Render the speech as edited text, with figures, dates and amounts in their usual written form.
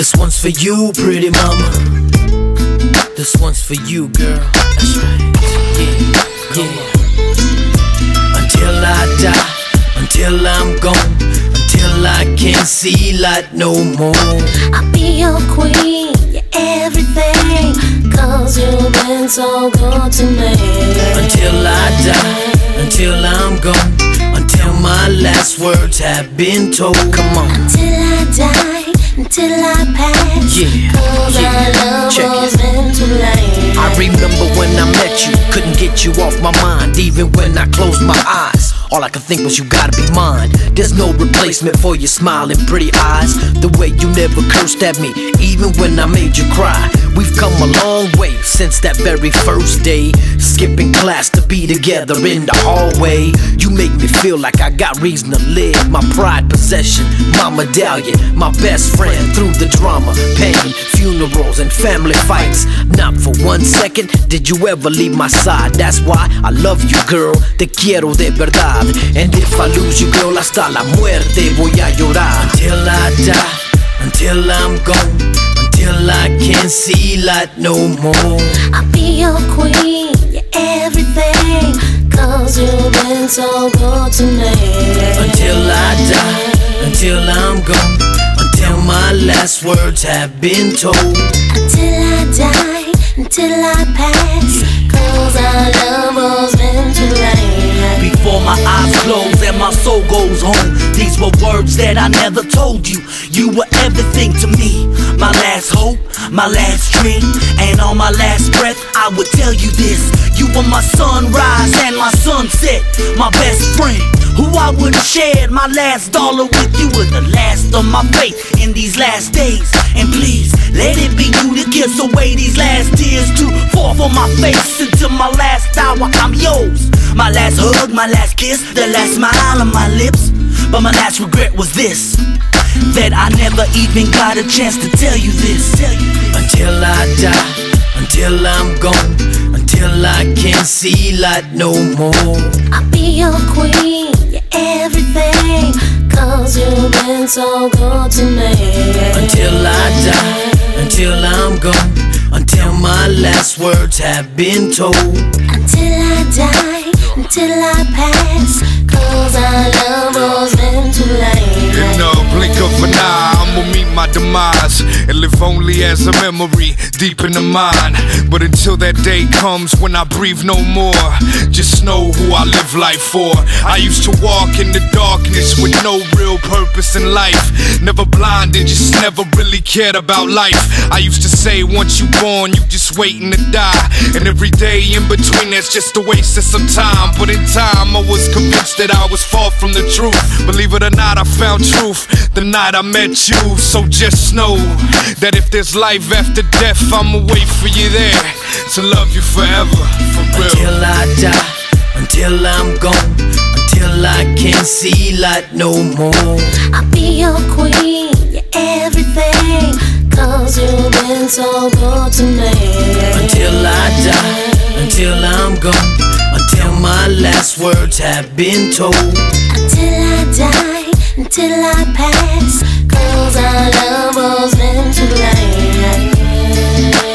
This one's for you, pretty mama. This one's for you, girl. That's right. Yeah. Until I die, until I'm gone, until I can't see light no more. I'll be your queen, your everything, 'cause you've been so good to me. Until I die, until I'm gone, until my last words have been told. Come on. Until I die, until I pass. Yeah. 'Cause our love was meant to last. I remember when I met you, couldn't get you off my mind. Even when I closed my eyes, all I could think was you gotta be mine. There's no replacement for your smiling pretty eyes. The way you never cursed at me, even when I made you cry. We've come a long way since that very first day. Skipping class to be together in the hallway. You make me feel like I got reason to live. My pride, possession, my medallion, my best friend. Through the drama, pain, funerals, and family fights. Not for 1 second did you ever leave my side. That's why I love you, girl. Te quiero de verdad. And if I lose you, girl, hasta la muerte voy a llorar. Until I die, until I'm gone, until I can't see light no more. I'll be your queen, your everything, 'cause you've been so good to me. Until I die, until I'm gone, until my last words have been told. Until I die, until I pass, 'cause our love was meant to last. Before my eyes close and my soul goes home, these were words that I never told you. You were everything to me, my last hope, my last dream, and on my last breath I would tell you this. You were my sunrise and my sunset, my best friend, who I would have shared my last dollar with. You were the last of my faith in these last days, and please let it be you to kiss away these last tears to fall from my face until my last hour. I'm yours. My last hug, my last kiss, the last smile on my lips. But my last regret was this, that I never even got a chance to tell you this. Until I die, until I'm gone, until I can't see light no more. I'll be your queen, your everything, 'cause you've been so good to me. Until I die, until I'm gone, until my last words have been told. Until I die, until I pass, 'cause our love was meant to last. In the blink of an eye, I'ma meet my demise and live only as a memory deep in the mind. But until that day comes when I breathe no more, just know who I live life for. I used to walk in the darkness with no real purpose in life. Never blinded, just never really cared about life. I used to say once you born, you just waiting to die, and every day in between that's just a waste of some time. But in time I was convinced that I was far from the truth. Believe it or not, I found truth the night I met you. So just know that if there's life after death, I'ma wait for you there to love you forever, for real. Until I die, until I'm gone, until I can't see light no more. I'll be your queen, your everything, 'cause you've been so good to me. Until I die, until I'm gone, until my last words have been told. Until I die, until I pass, 'cause our love was meant to last.